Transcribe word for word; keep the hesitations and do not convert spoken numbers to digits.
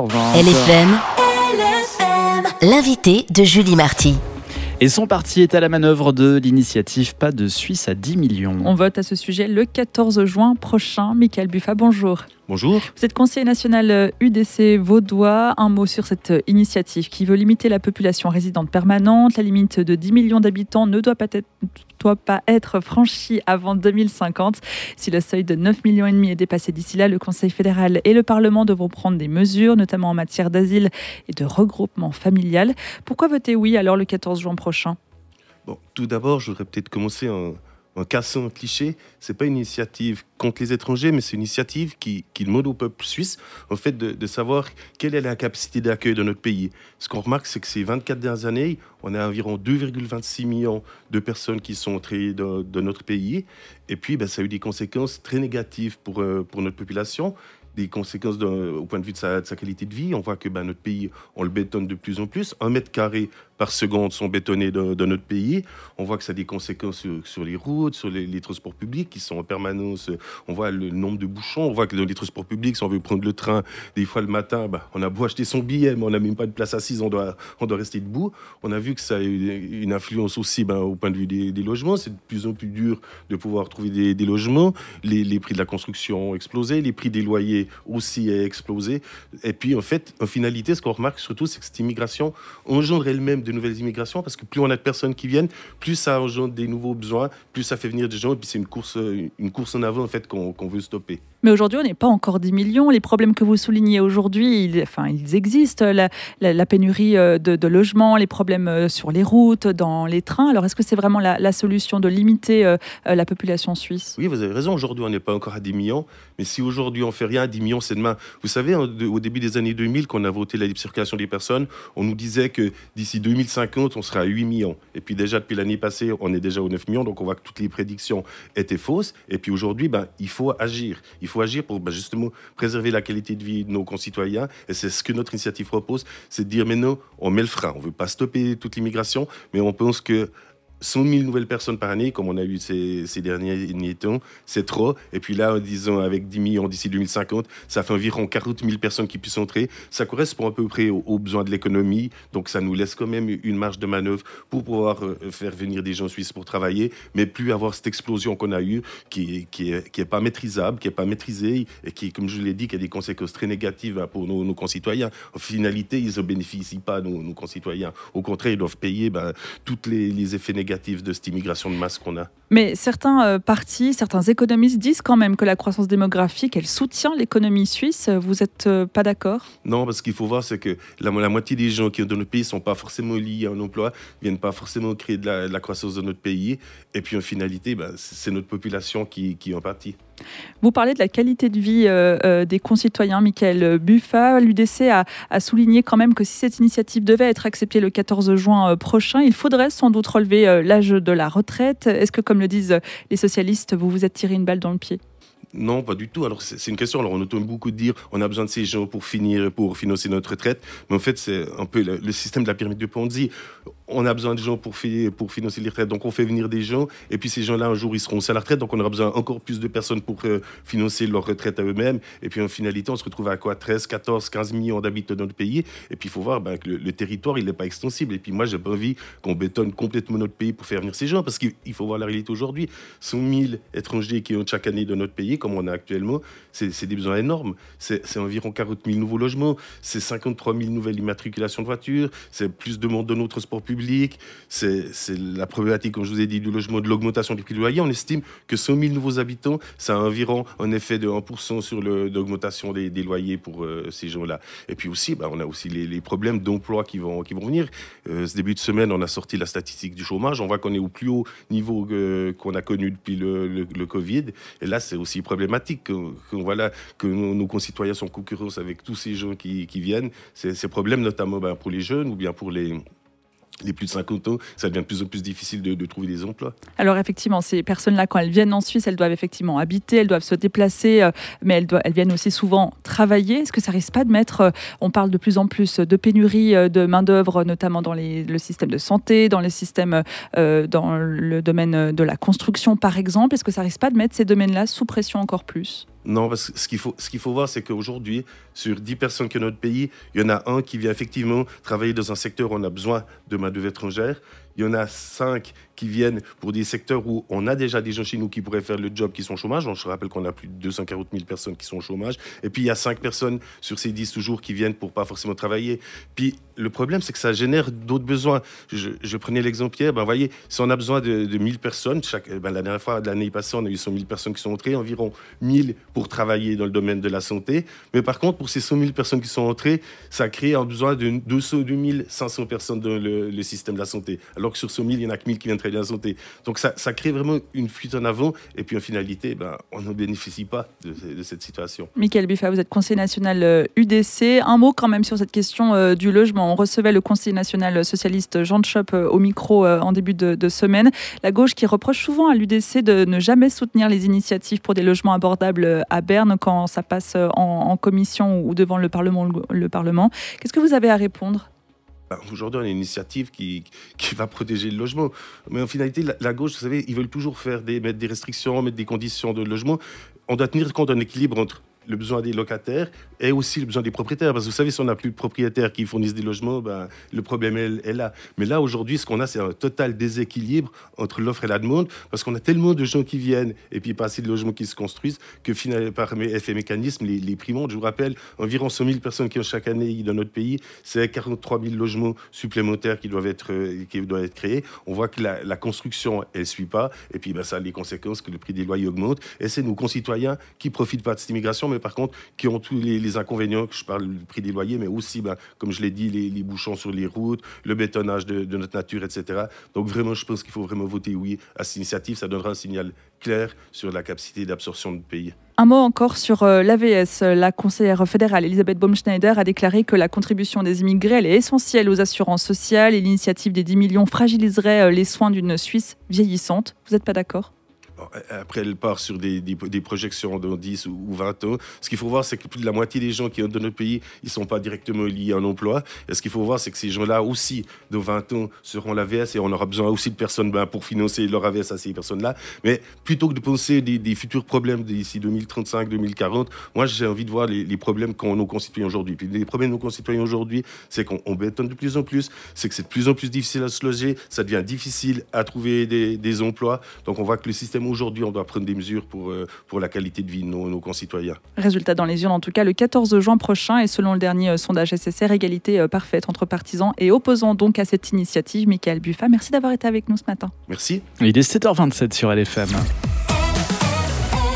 vingt. L F M, l'invité de Julie Marty. Et son parti est à la manœuvre de l'initiative Pas de Suisse à dix millions. On vote à ce sujet le quatorze juin prochain. Mickaël Buffa, bonjour. Bonjour. Vous êtes conseiller national U D C vaudois. Un mot sur cette initiative qui veut limiter la population résidente permanente. La limite de dix millions d'habitants ne doit pas être, doit pas être franchie avant deux mille cinquante. Si le seuil de neuf virgule cinq millions est dépassé d'ici là, le Conseil fédéral et le Parlement devront prendre des mesures, notamment en matière d'asile et de regroupement familial. Pourquoi voter oui alors le quatorze juin prochain ? Bon, tout d'abord, je voudrais peut-être commencer en, en cassant un cliché. Ce n'est pas une initiative contre les étrangers, mais c'est une initiative qui, qui demande au peuple suisse en fait, de, de savoir quelle est la capacité d'accueil de notre pays. Ce qu'on remarque, c'est que ces vingt-quatre dernières années, on a environ deux virgule vingt-six millions de personnes qui sont entrées dans, dans notre pays. Et puis, ben, ça a eu des conséquences très négatives pour, euh, pour notre population. Des conséquences de, au point de vue de sa, de sa qualité de vie. On voit que ben, notre pays, on le bétonne de plus en plus. Un mètre carré par seconde sont bétonnés dans, dans notre pays. On voit que ça a des conséquences sur, sur les routes, sur les, les transports publics qui sont en permanence. On voit le nombre de bouchons. On voit que dans les transports publics, si on veut prendre le train, des fois le matin, ben, on a beau acheter son billet, mais on n'a même pas de place assise, on doit, on doit rester debout. On a vu que ça a eu une influence aussi ben, au point de vue des, des logements. C'est de plus en plus dur de pouvoir trouver des, des logements. Les, les prix de la construction ont explosé, les prix des loyers aussi a explosé. Et puis, en fait, en finalité, ce qu'on remarque surtout, c'est que cette immigration engendre elle-même de nouvelles immigrations, parce que plus on a de personnes qui viennent, plus ça engendre des nouveaux besoins, plus ça fait venir des gens, et puis c'est une course, une course en avant, en fait, qu'on, qu'on veut stopper. Mais aujourd'hui, on n'est pas encore dix millions. Les problèmes que vous soulignez aujourd'hui, ils, enfin, ils existent. La, la, la pénurie de, de logements, les problèmes sur les routes, dans les trains. Alors, est-ce que c'est vraiment la, la solution de limiter euh, la population suisse ? Oui, vous avez raison. Aujourd'hui, on n'est pas encore à dix millions. Mais si aujourd'hui, on ne fait rien, dix millions, c'est demain. Vous savez, au début des années deux mille, quand on a voté la libre circulation des personnes, on nous disait que d'ici deux mille cinquante, on sera à huit millions. Et puis déjà, depuis l'année passée, on est déjà aux neuf millions. Donc, on voit que toutes les prédictions étaient fausses. Et puis aujourd'hui, ben, il faut agir. Il Il faut agir pour ben, justement préserver la qualité de vie de nos concitoyens. Et c'est ce que notre initiative propose, c'est de dire maintenant, on met le frein. On ne veut pas stopper toute l'immigration, mais on pense que cent mille nouvelles personnes par année, comme on a eu ces, ces derniers temps, c'est trop. Et puis là, disons, avec dix millions d'ici deux mille cinquante, ça fait environ quarante mille personnes qui puissent entrer. Ça correspond à peu près aux, aux besoins de l'économie. Donc ça nous laisse quand même une marge de manœuvre pour pouvoir euh, faire venir des gens suisses pour travailler, mais plus avoir cette explosion qu'on a eue, qui qui est, qui est pas maîtrisable, qui est pas maîtrisée, et qui, comme je l'ai dit, qui a des conséquences très négatives pour nos, nos concitoyens. En finalité, ils ne bénéficient pas, nos, nos concitoyens. Au contraire, ils doivent payer ben, tous les, les effets négatifs de cette immigration de masse qu'on a. Mais certains euh, partis, certains économistes disent quand même que la croissance démographique, elle soutient l'économie suisse. Vous n'êtes euh, pas d'accord ? Non, parce qu'il faut voir, c'est que la, la moitié des gens qui sont dans notre pays ne sont pas forcément liés à un emploi, ne viennent pas forcément créer de la, de la croissance dans notre pays. Et puis en finalité, ben, c'est notre population qui, qui en pâtit. Vous parlez de la qualité de vie euh, euh, des concitoyens. Mickaël Buffa, l'U D C a, a souligné quand même que si cette initiative devait être acceptée le quatorze juin euh, prochain, il faudrait sans doute relever euh, l'âge de la retraite. Est-ce que, comme le disent les socialistes, vous vous êtes tiré une balle dans le pied ? Non, pas du tout. Alors, c'est, c'est une question. Alors, on entend beaucoup dire on a besoin de ces gens pour finir, pour financer notre retraite. Mais en fait, c'est un peu le, le système de la pyramide de Ponzi. On a besoin de gens pour, fi- pour financer les retraites. Donc, on fait venir des gens. Et puis, ces gens-là, un jour, ils seront aussi à la retraite. Donc, on aura besoin encore plus de personnes pour euh, financer leur retraite à eux-mêmes. Et puis, en finalité, on se retrouve à quoi treize, quatorze, quinze millions d'habitants dans notre pays. Et puis, il faut voir ben, que le, le territoire, il n'est pas extensible. Et puis, moi, j'ai pas envie qu'on bétonne complètement notre pays pour faire venir ces gens. Parce qu'il faut voir la réalité aujourd'hui. cent mille étrangers qui entrent chaque année dans notre pays, comme on a actuellement, c'est, c'est des besoins énormes. C'est, c'est environ quarante mille nouveaux logements, c'est cinquante-trois mille nouvelles immatriculations de voitures, c'est plus de monde dans nos transports publics, c'est, c'est la problématique, comme je vous ai dit, du logement, de l'augmentation des prix du loyer. On estime que cent mille nouveaux habitants, ça a environ un effet de un pour cent sur le, l'augmentation des, des loyers pour euh, ces gens-là. Et puis aussi, bah, on a aussi les, les problèmes d'emploi qui vont, qui vont venir. Euh, ce début de semaine, on a sorti la statistique du chômage. On voit qu'on est au plus haut niveau que, qu'on a connu depuis le, le, le Covid. Et là, c'est aussi problématique. Que, que, voilà, que nos, nos concitoyens sont en concurrence avec tous ces gens qui, qui viennent. C'est, ces problèmes, notamment ben, pour les jeunes ou bien pour les, les plus de cinquante ans, ça devient de plus en plus difficile de, de trouver des emplois. Alors effectivement, ces personnes-là, quand elles viennent en Suisse, elles doivent effectivement habiter, elles doivent se déplacer, euh, mais elles, doivent, elles viennent aussi souvent travailler. Est-ce que ça risque pas de mettre, euh, on parle de plus en plus de pénurie euh, de main-d'œuvre, notamment dans les, le système de santé, dans les systèmes, euh, dans le domaine de la construction par exemple. Est-ce que ça risque pas de mettre ces domaines-là sous pression encore plus ? Non, parce que ce qu'il faut, ce qu'il faut voir, c'est qu'aujourd'hui, sur dix personnes qui ont notre pays, il y en a un qui vient effectivement travailler dans un secteur où on a besoin de main-d'œuvre étrangère. Il y en a cinq qui viennent pour des secteurs où on a déjà des gens chez nous qui pourraient faire le job qui sont au chômage. Donc, je rappelle qu'on a plus de deux cent quarante mille personnes qui sont au chômage. Et puis, il y a cinq personnes sur ces dix toujours qui viennent pour pas forcément travailler. Puis, le problème, c'est que ça génère d'autres besoins. Je, je prenais l'exemple hier. Ben, voyez, si on a besoin de, de mille personnes, chaque, ben, la dernière fois, l'année passée, on a eu cent mille personnes qui sont entrées, environ mille pour travailler dans le domaine de la santé. Mais par contre, pour ces cent mille personnes qui sont entrées, ça crée un besoin de deux cents, deux mille cinq cents personnes dans le, le système de la santé. Alors que sur cent mille, il n'y en a que mille qui viennent travailler dans la santé. Donc ça, ça crée vraiment une fuite en avant. Et puis en finalité, ben, on ne bénéficie pas de, de cette situation. Mickaël Buffa, vous êtes conseiller national euh, U D C. Un mot quand même sur cette question euh, du logement. On recevait le conseiller national socialiste Jean Tchop euh, au micro euh, en début de, de semaine. La gauche qui reproche souvent à l'U D C de ne jamais soutenir les initiatives pour des logements abordables à Berne quand ça passe en, en commission ou devant le Parlement. Le Parlement. Qu'est-ce que vous avez à répondre ? Aujourd'hui, on a une initiative qui, qui va protéger le logement. Mais en finalité, la, la gauche, vous savez, ils veulent toujours faire des, mettre des restrictions, mettre des conditions de logement. On doit tenir compte d'un équilibre entre le besoin des locataires et aussi le besoin des propriétaires. Parce que vous savez, si on n'a plus de propriétaires qui fournissent des logements, ben, le problème est, est là. Mais là, aujourd'hui, ce qu'on a, c'est un total déséquilibre entre l'offre et la demande, parce qu'on a tellement de gens qui viennent et puis pas assez de logements qui se construisent que finalement, par effet mécanisme, les, les prix montent. Je vous rappelle, environ cent mille personnes qui ont chaque année dans notre pays, c'est quarante-trois mille logements supplémentaires qui doivent être, qui doivent être créés. On voit que la, la construction, elle ne suit pas. Et puis, ben, ça a les conséquences que le prix des loyers augmente. Et c'est nos concitoyens qui ne profitent pas de cette immigration, mais par contre, qui ont tous les, les inconvénients, que je parle du prix des loyers, mais aussi, ben, comme je l'ai dit, les, les bouchons sur les routes, le bétonnage de, de notre nature, et cetera. Donc vraiment, je pense qu'il faut vraiment voter oui à cette initiative. Ça donnera un signal clair sur la capacité d'absorption de notre pays. Un mot encore sur euh, l'A V S. La conseillère fédérale Elisabeth Baumschneider a déclaré que la contribution des immigrés elle est essentielle aux assurances sociales et l'initiative des dix millions fragiliserait euh, les soins d'une Suisse vieillissante. Vous n'êtes pas d'accord ? Après, elle part sur des, des, des projections dans dix ou vingt ans. Ce qu'il faut voir, c'est que plus de la moitié des gens qui sont dans notre pays, ils ne sont pas directement liés à un emploi. Et ce qu'il faut voir, c'est que ces gens-là aussi, dans vingt ans, seront l'A V S et on aura besoin aussi de personnes ben, pour financer leur A V S à ces personnes-là. Mais plutôt que de penser des, des futurs problèmes d'ici deux mille trente-cinq, deux mille quarante, moi, j'ai envie de voir les, les problèmes qu'ont nos concitoyens aujourd'hui. Puis les problèmes de nos concitoyens aujourd'hui, c'est qu'on on bétonne de plus en plus, c'est que c'est de plus en plus difficile à se loger, ça devient difficile à trouver des, des emplois. Donc, on voit que le système aujourd'hui, on doit prendre des mesures pour, euh, pour la qualité de vie de nos, nos concitoyens. Résultat dans les urnes, en tout cas, le quatorze juin prochain. Et selon le dernier euh, sondage S S R, égalité euh, parfaite entre partisans et opposants donc à cette initiative. Mickaël Buffa, merci d'avoir été avec nous ce matin. Merci. Il est sept heures vingt-sept sur L F M.